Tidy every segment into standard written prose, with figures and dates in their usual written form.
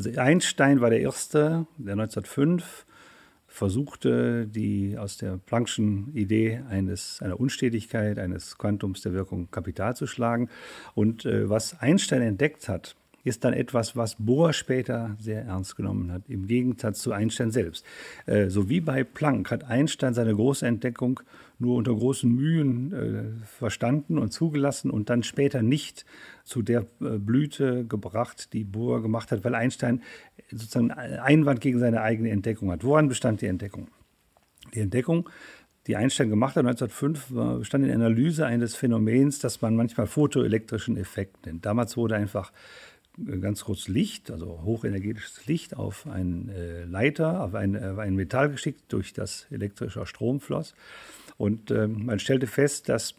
Also Einstein war der Erste, der 1905 versuchte, die aus der Planck'schen Idee einer Unstetigkeit, eines Quantums der Wirkung Kapital zu schlagen. Und was Einstein entdeckt hat, ist dann etwas, was Bohr später sehr ernst genommen hat, im Gegensatz zu Einstein selbst. So wie bei Planck hat Einstein seine große Entdeckung nur unter großen Mühen verstanden und zugelassen und dann später nicht zu der Blüte gebracht, die Bohr gemacht hat, weil Einstein sozusagen einen Einwand gegen seine eigene Entdeckung hat. Woran bestand die Entdeckung? Die Entdeckung, die Einstein gemacht hat 1905, bestand in der Analyse eines Phänomens, das man manchmal photoelektrischen Effekt nennt. Damals wurde einfach ganz kurz Licht, also hochenergetisches Licht, auf einen Leiter, auf ein Metall geschickt, durch das elektrischer Strom floss. Und man stellte fest, dass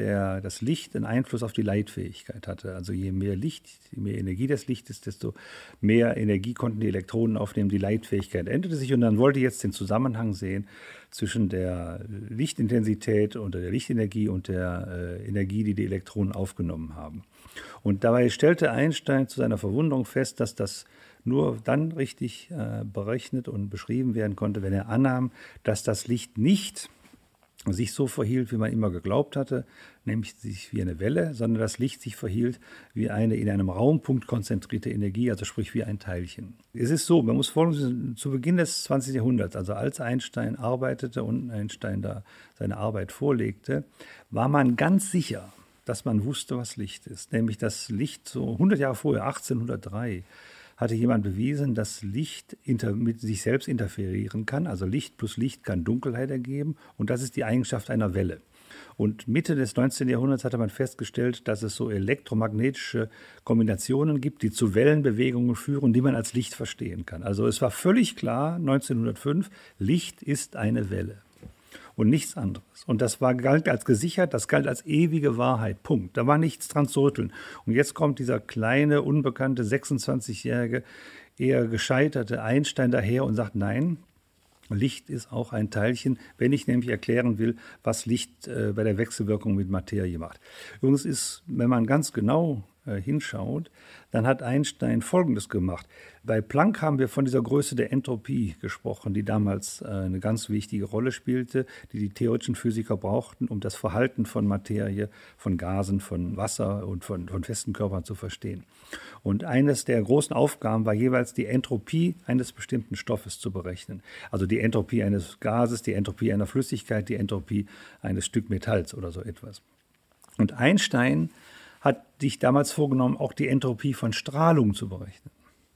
das Licht einen Einfluss auf die Leitfähigkeit hatte. Also je mehr Licht, je mehr Energie des Lichtes, desto mehr Energie konnten die Elektronen aufnehmen. Die Leitfähigkeit änderte sich und dann wollte jetzt den Zusammenhang sehen zwischen der Lichtintensität oder der Lichtenergie und der Energie, die die Elektronen aufgenommen haben. Und dabei stellte Einstein zu seiner Verwunderung fest, dass das nur dann richtig berechnet und beschrieben werden konnte, wenn er annahm, dass das Licht nicht sich so verhielt, wie man immer geglaubt hatte, nämlich sich wie eine Welle, sondern das Licht sich verhielt wie eine in einem Raumpunkt konzentrierte Energie, also sprich wie ein Teilchen. Es ist so, man muss folgendes, zu Beginn des 20. Jahrhunderts, also als Einstein arbeitete und Einstein da seine Arbeit vorlegte, war man ganz sicher, dass man wusste, was Licht ist. Nämlich das Licht so 100 Jahre vorher, 1803, hatte jemand bewiesen, dass Licht mit sich selbst interferieren kann. Also Licht plus Licht kann Dunkelheit ergeben und das ist die Eigenschaft einer Welle. Und Mitte des 19. Jahrhunderts hatte man festgestellt, dass es so elektromagnetische Kombinationen gibt, die zu Wellenbewegungen führen, die man als Licht verstehen kann. Also es war völlig klar, 1905, Licht ist eine Welle. Und nichts anderes. Und das galt als gesichert, das galt als ewige Wahrheit. Punkt. Da war nichts dran zu rütteln. Und jetzt kommt dieser kleine, unbekannte, 26-jährige, eher gescheiterte Einstein daher und sagt, nein, Licht ist auch ein Teilchen, wenn ich nämlich erklären will, was Licht bei der Wechselwirkung mit Materie macht. Übrigens ist, wenn man ganz genau hinschaut, dann hat Einstein Folgendes gemacht. Bei Planck haben wir von dieser Größe der Entropie gesprochen, die damals eine ganz wichtige Rolle spielte, die die theoretischen Physiker brauchten, um das Verhalten von Materie, von Gasen, von Wasser und von festen Körpern zu verstehen. Und eines der großen Aufgaben war jeweils die Entropie eines bestimmten Stoffes zu berechnen. Also die Entropie eines Gases, die Entropie einer Flüssigkeit, die Entropie eines Stück Metalls oder so etwas. Und Einstein hat sich damals vorgenommen, auch die Entropie von Strahlung zu berechnen.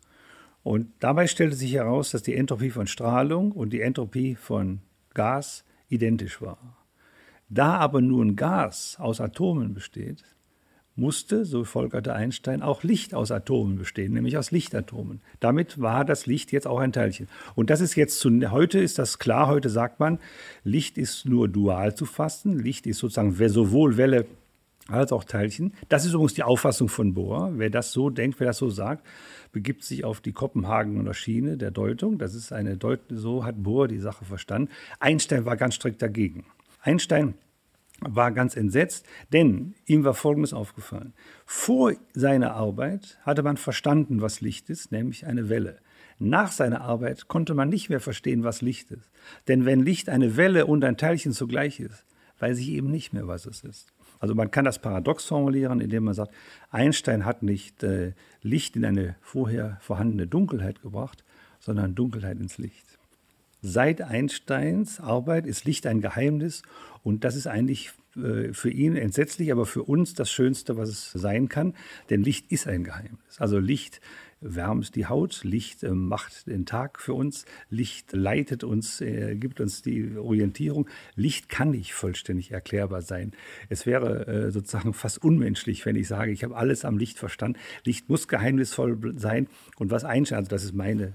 Und dabei stellte sich heraus, dass die Entropie von Strahlung und die Entropie von Gas identisch war. Da aber nun Gas aus Atomen besteht, musste, so folgerte Einstein, auch Licht aus Atomen bestehen, nämlich aus Lichtatomen. Damit war das Licht jetzt auch ein Teilchen. Und das ist jetzt, heute ist das klar, heute sagt man, Licht ist nur dual zu fassen, Licht ist sozusagen sowohl Welle als auch Teilchen. Das ist übrigens die Auffassung von Bohr. Wer das so denkt, wer das so sagt, begibt sich auf die Kopenhagener Schiene der Deutung. Das ist so hat Bohr die Sache verstanden. Einstein war ganz strikt dagegen. Einstein war ganz entsetzt, denn ihm war Folgendes aufgefallen. Vor seiner Arbeit hatte man verstanden, was Licht ist, nämlich eine Welle. Nach seiner Arbeit konnte man nicht mehr verstehen, was Licht ist. Denn wenn Licht eine Welle und ein Teilchen zugleich ist, weiß ich eben nicht mehr, was es ist. Also man kann das paradox formulieren, indem man sagt, Einstein hat nicht Licht in eine vorher vorhandene Dunkelheit gebracht, sondern Dunkelheit ins Licht. Seit Einsteins Arbeit ist Licht ein Geheimnis und das ist eigentlich für ihn entsetzlich, aber für uns das Schönste, was es sein kann, denn Licht ist ein Geheimnis. Also Licht wärmt die Haut, Licht macht den Tag für uns, Licht leitet uns, gibt uns die Orientierung. Licht kann nicht vollständig erklärbar sein. Es wäre sozusagen fast unmenschlich, wenn ich sage, ich habe alles am Licht verstanden. Licht muss geheimnisvoll sein und was Einstein, also das ist meine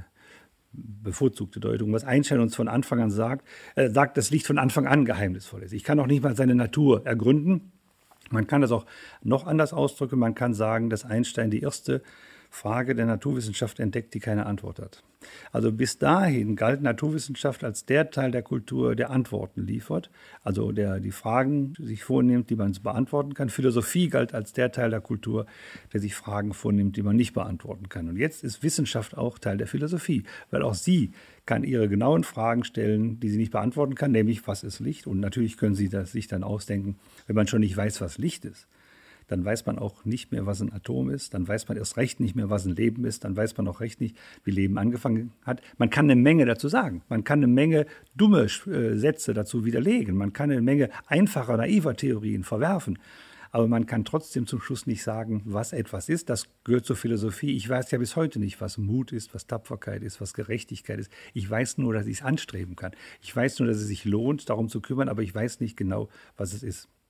bevorzugte Deutung, was Einstein uns von Anfang an sagt, dass Licht von Anfang an geheimnisvoll ist. Ich kann auch nicht mal seine Natur ergründen. Man kann das auch noch anders ausdrücken. Man kann sagen, dass Einstein die erste Frage der Naturwissenschaft entdeckt, die keine Antwort hat. Also bis dahin galt Naturwissenschaft als der Teil der Kultur, der Antworten liefert, also der die Fragen sich vornimmt, die man beantworten kann. Philosophie galt als der Teil der Kultur, der sich Fragen vornimmt, die man nicht beantworten kann. Und jetzt ist Wissenschaft auch Teil der Philosophie, weil auch sie kann ihre genauen Fragen stellen, die sie nicht beantworten kann, nämlich was ist Licht? Und natürlich können sie das sich dann ausdenken, wenn man schon nicht weiß, was Licht ist. Dann weiß man auch nicht mehr, was ein Atom ist. Dann weiß man erst recht nicht mehr, was ein Leben ist. Dann weiß man auch recht nicht, wie Leben angefangen hat. Man kann eine Menge dazu sagen. Man kann eine Menge dumme Sätze dazu widerlegen. Man kann eine Menge einfacher, naiver Theorien verwerfen. Aber man kann trotzdem zum Schluss nicht sagen, was etwas ist. Das gehört zur Philosophie. Ich weiß ja bis heute nicht, was Mut ist, was Tapferkeit ist, was Gerechtigkeit ist. Ich weiß nur, dass ich es anstreben kann. Ich weiß nur, dass es sich lohnt, darum zu kümmern, aber ich weiß nicht genau, was es ist.